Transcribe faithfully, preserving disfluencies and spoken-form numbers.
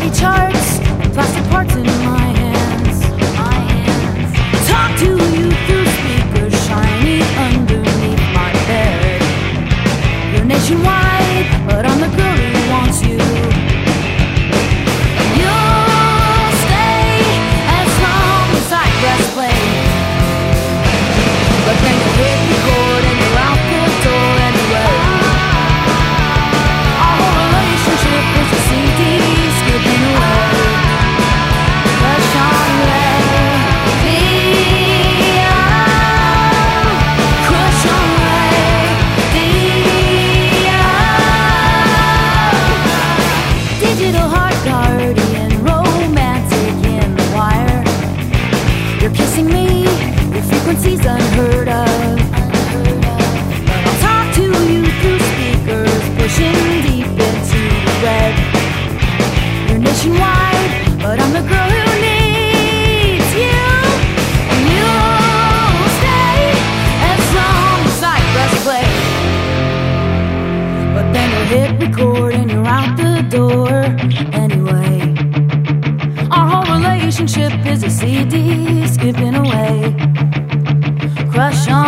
body charts, plastic parts in my hands. My hands. Talk to you through speakers shiny underneath my bed. You're nationwide, but I'm the girl who wants you. And you'll stay as long as I press play. But then you hit record and you're out the door anyway. Our whole relationship is a C D skipping away. Crush on radio. Crush on radio. Digital heart guardian, romantic in the wire. You're kissing me, your frequency's unheard of. But I'll talk to you through speakers, pushing deep into the red. You're nationwide, but I'm the girl who needs you. And you'll stay as long as I press play. But then you'll hit record and you're out the door anyway. Our whole relationship is a C D skipping away. Crush on